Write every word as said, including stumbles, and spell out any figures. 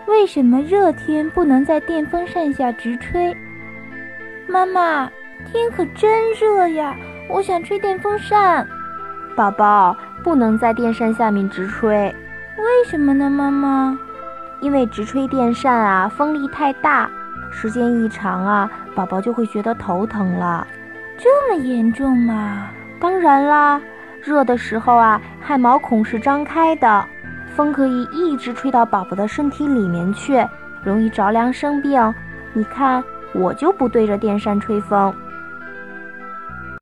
为什么热天不能在电风扇下直吹？妈妈，天可真热呀，我想吹电风扇。 宝宝，不能在电扇下面直吹。 为什么呢，妈妈？ 因为直吹电扇啊，风力太大，时间一长啊，宝宝就会觉得头疼了。 这么严重吗？ 当然啦，热的时候啊，汗毛孔是张开的，风可以一直吹到宝宝的身体里面去，容易着凉生病。你看，我就不对着电扇吹风。